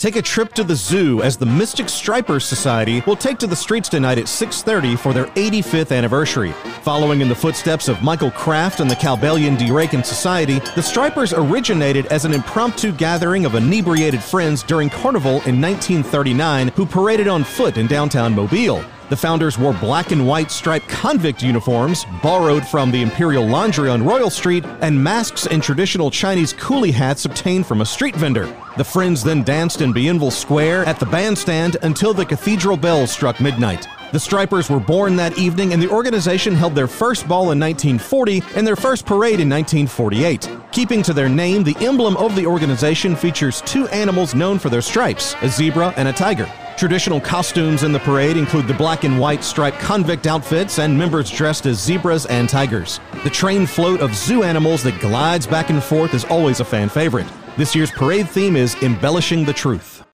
Take a trip to the zoo as the Mystic Stripers Society will take to the streets tonight at 6:30 for their 85th anniversary. Following in the footsteps of Michael Kraft and the Cowbellion DeRakin Society, the Stripers originated as an impromptu gathering of inebriated friends during Carnival in 1939 who paraded on foot in downtown Mobile. The founders wore black and white striped convict uniforms, borrowed from the Imperial Laundry on Royal Street, and masks and traditional Chinese coolie hats obtained from a street vendor. The friends then danced in Bienville Square at the bandstand until the cathedral bells struck midnight. The Stripers were born that evening, and the organization held their first ball in 1940 and their first parade in 1948. Keeping to their name, the emblem of the organization features two animals known for their stripes, a zebra and a tiger. Traditional costumes in the parade include the black and white striped convict outfits and members dressed as zebras and tigers. The train float of zoo animals that glides back and forth is always a fan favorite. This year's parade theme is Embellishing the Truth.